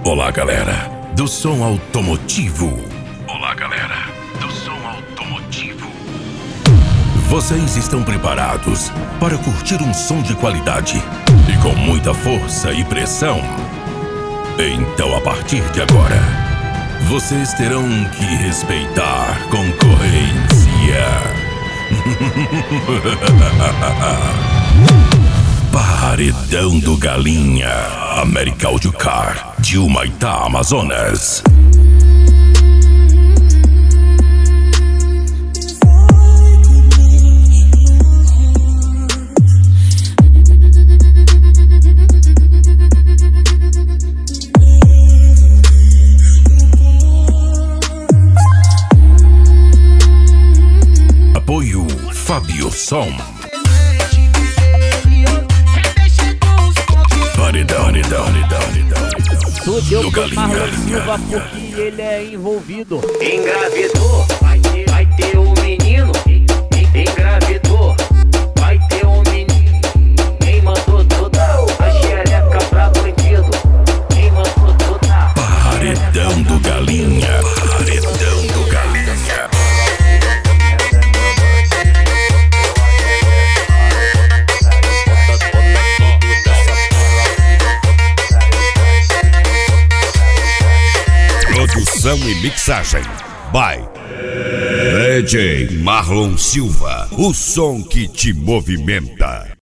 Olá, galera do som automotivo. Olá, galera do som automotivo. Vocês estão preparados para curtir um som de qualidade e com muita força e pressão? Então, a partir de agora, vocês terão que respeitar concorrência. Paredão do Galinha, América Audio Car, de Humaitá, Amazonas. Apoio Fábio Som. Paredão Tudo do Galinha. Silva, porque ele é envolvido. Engravidou, vai ter um menino. Engravidou, vai ter um menino. Quem mandou toda a xereca pra bandido? Quem mandou toda? Paredão do Galinha. Paredão do Galinha. Produção e mixagem by DJ Marlon Silva, o som que te movimenta.